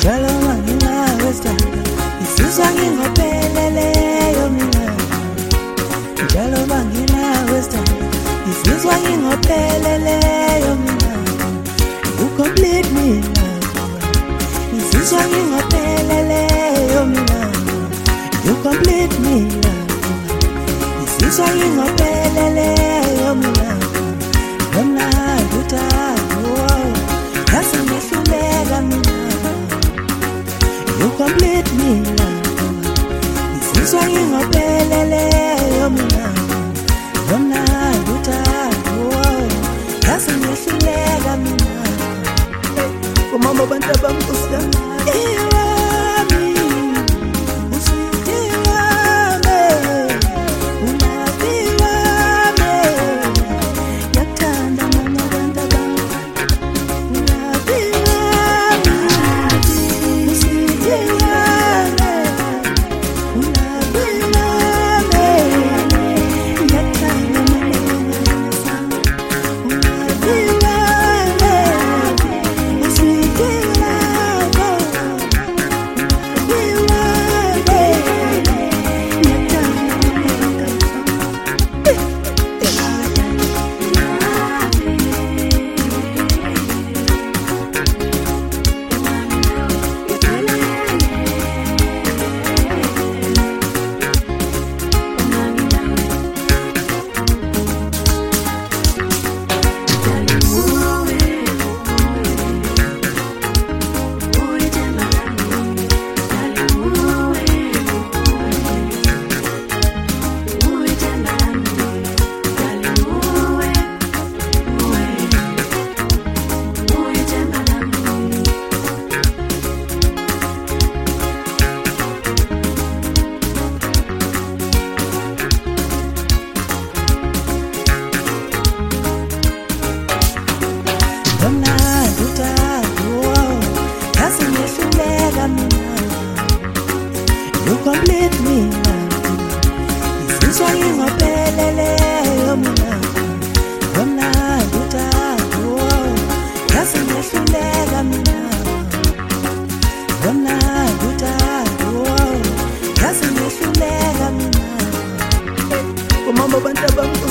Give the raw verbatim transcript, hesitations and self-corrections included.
njalo mangingawesta isizwa ngingopheleleyo mina njalo mangingawesta isizwa ngingopheleleyo mina you complete me isizwa ngingopheleleyo mina you complete me isizwa ngingopheleleyo mina Wena uthathu yasingihluleka mina you complete me isizwa ngingopheleleyo mina Wena uthathu yasingihluleka mina umama bantu bamkusana You complete me isizwa ngingopheleleyo mina Wena uthathu yasingihluleka mina Wena uthathu yasingihluleka mina umama bantu